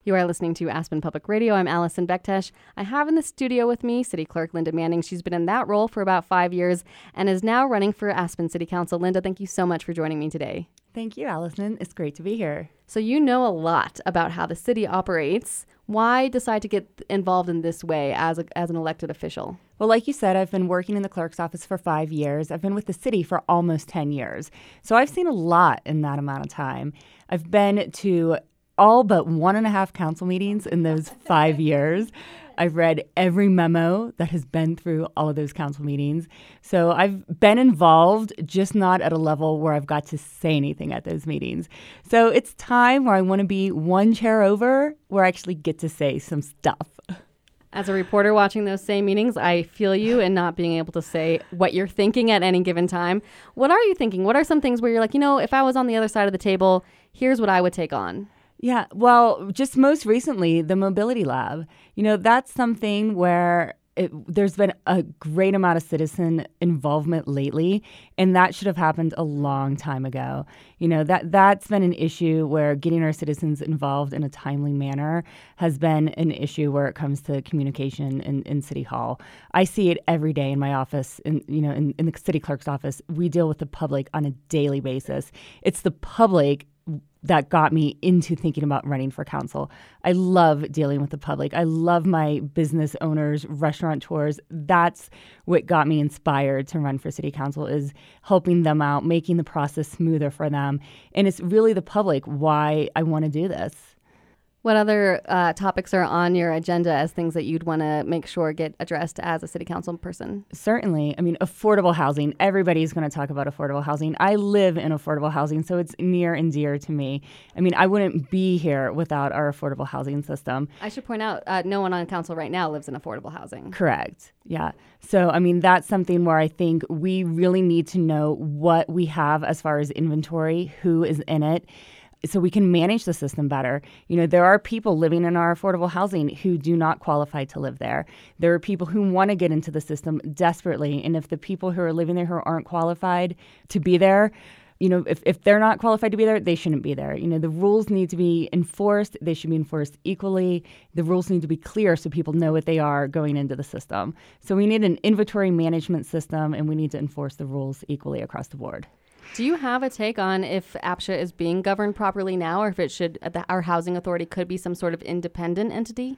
You are listening to Aspen Public Radio. I'm Allison Bektesh. I have in the studio with me City Clerk Linda Manning. She's been in that role for about 5 years and is now running for Aspen City Council. Linda, thank you so much for joining me today. Thank you, Allison. It's great to be here. So you know a lot about how the city operates. Why decide to get involved in this way as an elected official? Well, like you said, I've been working in the clerk's office for 5 years. I've been with the city for almost 10 years. So I've seen a lot in that amount of time. I've been to all but 1.5 council meetings in those 5 years. I've read every memo that has been through all of those council meetings. So I've been involved, just not at a level where I've got to say anything at those meetings. So it's time where I want to be one chair over, where I actually get to say some stuff. As a reporter watching those same meetings, I feel you in not being able to say what you're thinking at any given time. What are you thinking? What are some things where you're like, if I was on the other side of the table, here's what I would take on? Yeah, well, just most recently, the Mobility Lab. That's something where there's been a great amount of citizen involvement lately, and that should have happened a long time ago. That's been an issue where getting our citizens involved in a timely manner has been an issue where it comes to communication in City Hall. I see it every day in my office, in the city clerk's office. We deal with the public on a daily basis. It's the public that got me into thinking about running for council. I love dealing with the public. I love my business owners, restaurateurs. That's what got me inspired to run for city council, is helping them out, making the process smoother for them. And it's really the public why I want to do this. What other topics are on your agenda as things that you'd want to make sure get addressed as a city council person? Certainly. Affordable housing. Everybody's going to talk about affordable housing. I live in affordable housing, so it's near and dear to me. I wouldn't be here without our affordable housing system. I should point out, no one on council right now lives in affordable housing. Correct. Yeah. So, that's something where I think we really need to know what we have as far as inventory, who is in it, so we can manage the system better. There are people living in our affordable housing who do not qualify to live there. There are people who want to get into the system desperately. And if the people who are living there who aren't qualified to be there, if they're not qualified to be there, they shouldn't be there. The rules need to be enforced. They should be enforced equally. The rules need to be clear so people know what they are going into the system. So we need an inventory management system, and we need to enforce the rules equally across the board. Do you have a take on if APSHA is being governed properly now, or if it should, our housing authority could be some sort of independent entity?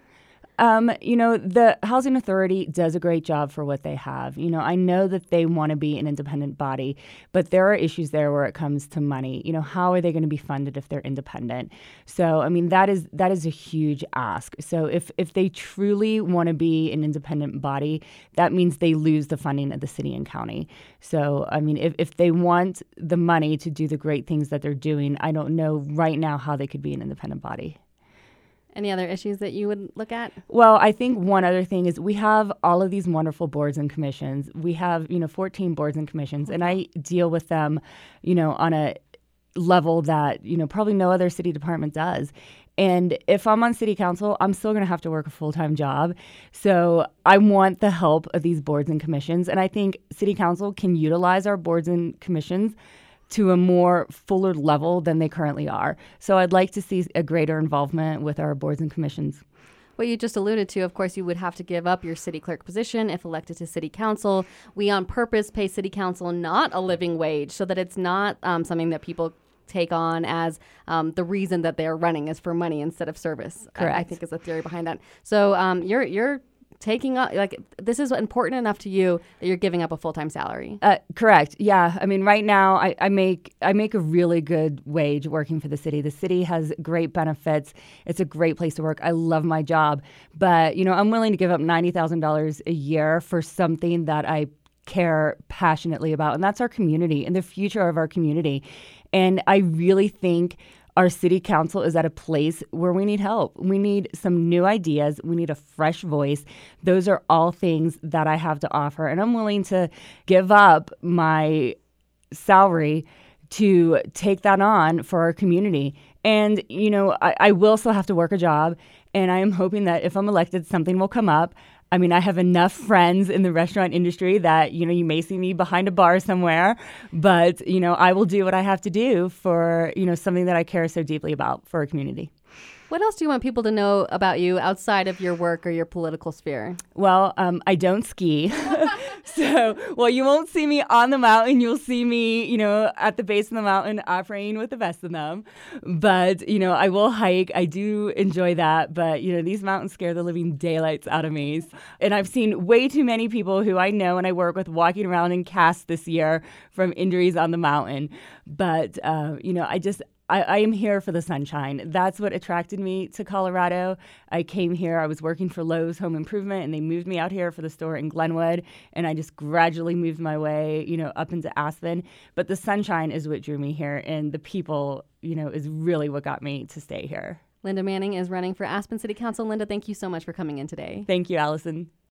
The housing authority does a great job for what they have. I know that they want to be an independent body, but there are issues there where it comes to money. How are they going to be funded if they're independent? So, that is a huge ask. So if they truly want to be an independent body, that means they lose the funding of the city and county. So, if they want the money to do the great things that they're doing, I don't know right now how they could be an independent body. Any other issues that you would look at? Well, I think one other thing is we have all of these wonderful boards and commissions. We have, 14 boards and commissions, and I deal with them, on a level that, probably no other city department does. And if I'm on city council, I'm still going to have to work a full-time job. So I want the help of these boards and commissions. And I think city council can utilize our boards and commissions to a more fuller level than they currently are. So I'd like to see a greater involvement with our boards and commissions. Well, you just alluded to, of course, you would have to give up your city clerk position if elected to city council. We on purpose pay city council not a living wage so that it's not something that people take on as the reason that they're running is for money instead of service. Correct. I think is the theory behind that. So you're taking up, this is important enough to you that you're giving up a full-time salary. Correct. Yeah. Right now I make a really good wage working for the city. The city has great benefits. It's a great place to work. I love my job, but I'm willing to give up $90,000 a year for something that I care passionately about, and that's our community and the future of our community. And I really think our city council is at a place where we need help. We need some new ideas. We need a fresh voice. Those are all things that I have to offer. And I'm willing to give up my salary to take that on for our community. And, I will still have to work a job. And I am hoping that if I'm elected, something will come up. I have enough friends in the restaurant industry that, you may see me behind a bar somewhere, but, I will do what I have to do for, something that I care so deeply about for our community. What else do you want people to know about you outside of your work or your political sphere? Well, I don't ski. So, well, you won't see me on the mountain. You'll see me, at the base of the mountain operating with the best of them. But, I will hike. I do enjoy that. But, these mountains scare the living daylights out of me. And I've seen way too many people who I know and I work with walking around in casts this year from injuries on the mountain. But, I am here for the sunshine. That's what attracted me to Colorado. I came here. I was working for Lowe's Home Improvement, and they moved me out here for the store in Glenwood. And I just gradually moved my way, up into Aspen. But the sunshine is what drew me here, and the people, is really what got me to stay here. Linda Manning is running for Aspen City Council. Linda, thank you so much for coming in today. Thank you, Allison.